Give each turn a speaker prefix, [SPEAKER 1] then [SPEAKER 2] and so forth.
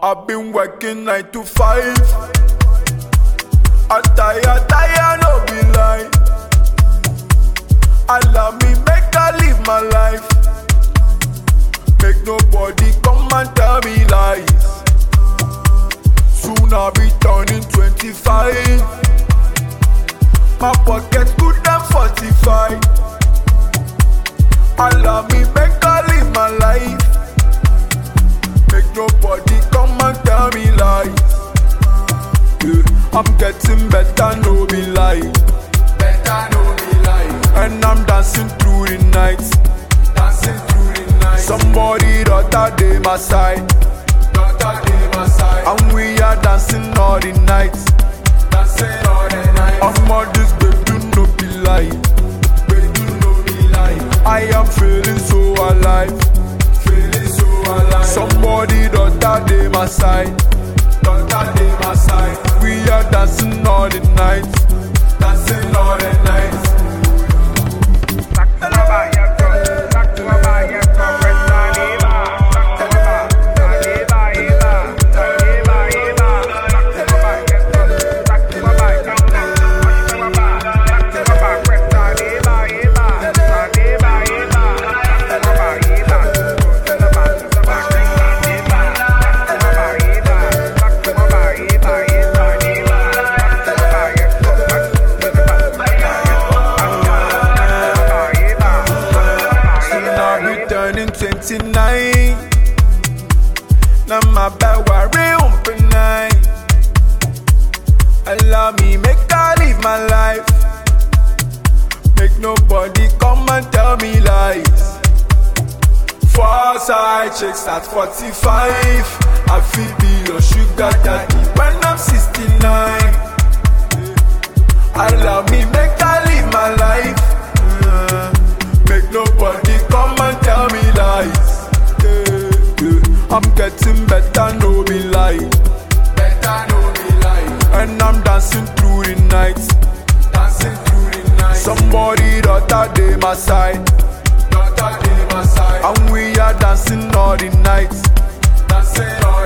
[SPEAKER 1] I've been working 9 to 5. I tire, no be lie. Allow me make I live my life. Make nobody come and tell me lies. Soon I'll be turning 25. My pocket good than 45. Allow me make I live my life. Make nobody come and tell me lies. Yeah, I'm getting better, no be lie. Better, no be lie. And I'm dancing through the night. Dancing through the night. Somebody daughter dey my side. Daughter dey my side. And we are dancing all the night. Dancing all the night. I'm all this baby no be lie. Baby no be lie. I am feeling so alive. Feeling so alive. Somebody daughter dey my side. Daughter dey my side. We are dancing all the night. Dancing all the night. Turning 29. Now my bad worry open night. Allow me make I live my life. Make nobody come and tell me lies. Far side chicks at 45. I feel be your sugar daddy when I'm 69. Allow me make I live my life. Make nobody come and tell me lies. I'm getting better, no be lie. Better, no be lie. And I'm dancing through the night. Dancing through the night. Somebody daughter dey my side. Daughter dey my side. And we are dancing all the night. Dancing all